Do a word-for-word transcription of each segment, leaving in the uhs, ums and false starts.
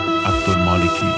عبدالمالکی.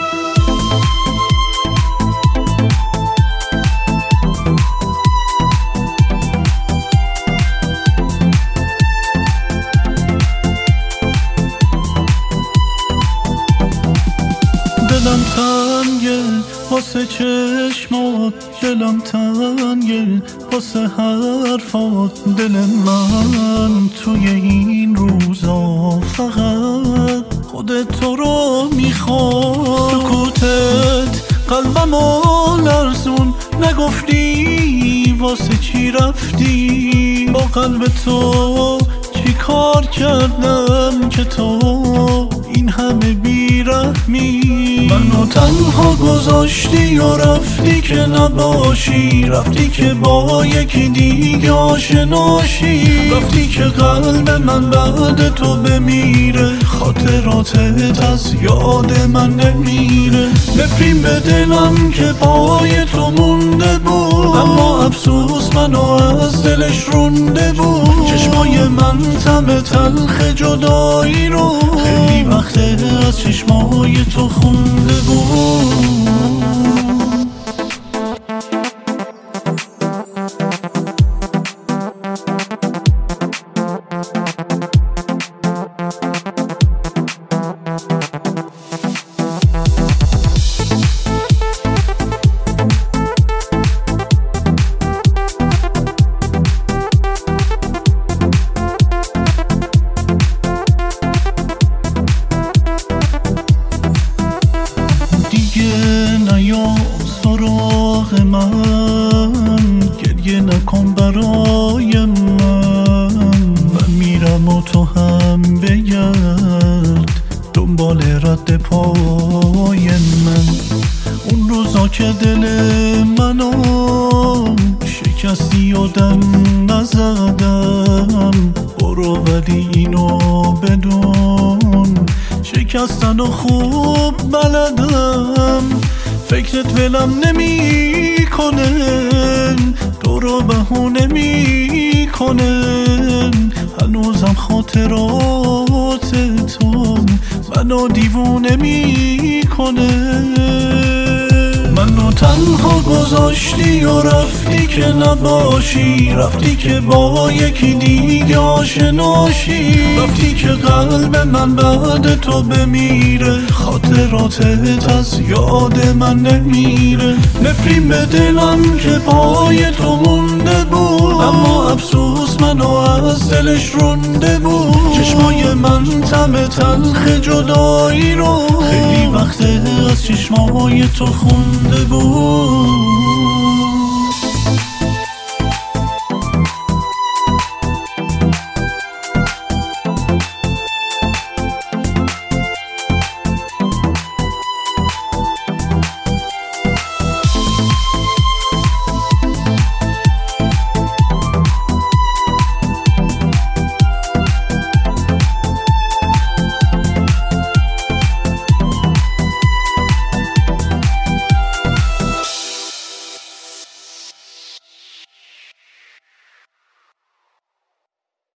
دلم تنگه واسه چشمات، دلم تنگه واسه حرفات. دل من توی این روزا فقط خودت تو رو میخواد. سکوتت قلبمو لرزون، نگفتی واسه چی رفتی. با قلب تو چی کار کردم که تو این همه بیرحمی. منو تنها گذاشتی و رفتی که نباشی، رفتی که با یکی دیگه آشناشی، رفتی که قلب من بعد تو بمیره، خاطراتت از یاد من نمیره. نفرین به دلم که پای تو مونده بود، اما افسوس منو از دلش رونده بود. چشمای من طعم تلخ جدایی رو خیلی وقته از چشمای تو خونده بود. سراغ من گریه نکن برای من، من میرم و تو هم بگرد دنبال رد پای من. اون روزا که دل منو شکستی و دم نزدم، برو ولی اینو بدون شکستن و خوب بلدم. فکرت ولم نمی کنن، تو رو بهونه می کنن، هنوزم خاطرات تو منو دیوونه می کنن. منو تنها گذاشتی و رفتی که نباشی، رفتی که با یکی دیگه آشناشی، رفتی که قلب من بعد تو بمیره، خاطراتت از یاد من نمیره. نفرین به دلم که پای تو مونده بود، اما افسوس منو از دلش رونده بود. چشمای من طعم تلخ جدایی رو خیلی وقته از چشمای تو خونده بود.